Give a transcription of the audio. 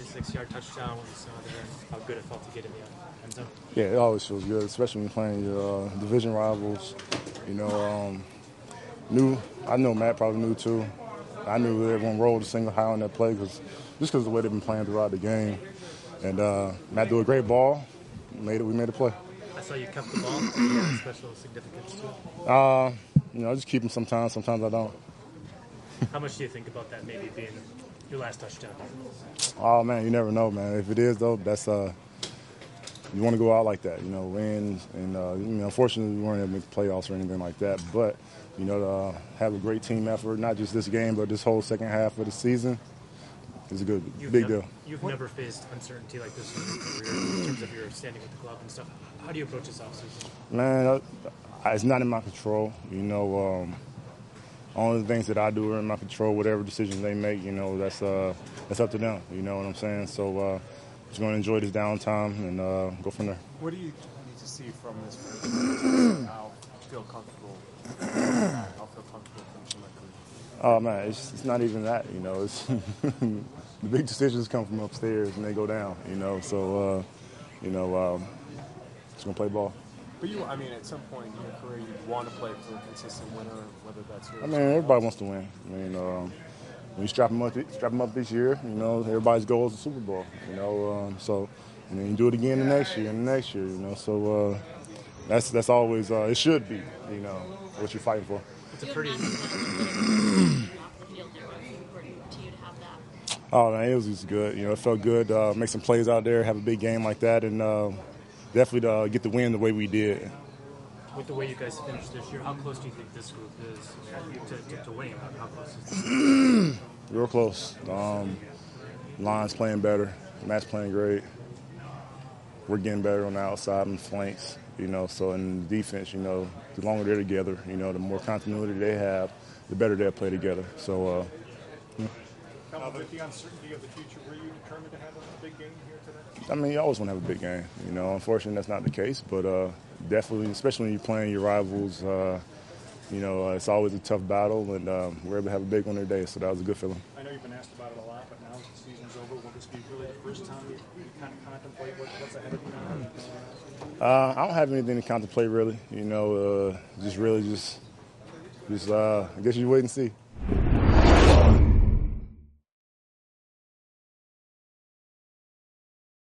36-yard touchdown, what you saw there, and how good it felt to get in the end zone? Yeah, it always feels good, especially when playing your division rivals. You know, I know Matt probably knew too. I knew everyone rolled a single high on that play just because of the way they've been playing throughout the game. And Matt threw a great ball. We made a play. I saw you kept the ball. Did you have special significance to it? I just keep them sometimes. Sometimes I don't. How much do you think about that maybe being your last touchdown? Oh, man, you never know, man. If it is, though, that's you want to go out like that, win. And, unfortunately, we weren't able to make the playoffs or anything like that. But, to have a great team effort, not just this game, but this whole second half of the season, is a big deal. You've never faced uncertainty like this in your career in terms of your standing with the club and stuff. How do you approach this offseason? Man, it's not in my control. Only the things that I do are in my control. Whatever decisions they make, that's up to them. You know what I'm saying? So just going to enjoy this downtime and go from there. What do you need to see from this franchise? How feel comfortable? How feel comfortable finishing my career? Oh man, it's not even that. It's the big decisions come from upstairs and they go down. So just gonna play ball. But at some point in your career, you want to play for a consistent winner, whether that's your. Everybody wants to win. When you strap them up this year, everybody's goal is the Super Bowl. And then you do it again the next year and the next year. So that's always it should be. What you're fighting for. It's a pretty. Oh man, it was just good. It felt good. Make some plays out there, have a big game like that, and definitely get the win the way we did. With the way you guys finished this year, how close do you think this group is to winning? How close is this? Real close. Lions playing better. Matt's playing great. We're getting better on the outside and flanks. So in defense, the longer they're together, the more continuity they have, the better they'll play together. So. With the uncertainty of the future, were you determined to have a big game here today? You always want to have a big game. Unfortunately, that's not the case. But definitely, especially when you're playing your rivals, it's always a tough battle. And we're able to have a big one today, so that was a good feeling. I know you've been asked about it a lot, but now that the season's over, will this be really the first time you kind of contemplate what's ahead of you now? I don't have anything to contemplate, really. I guess you wait and see.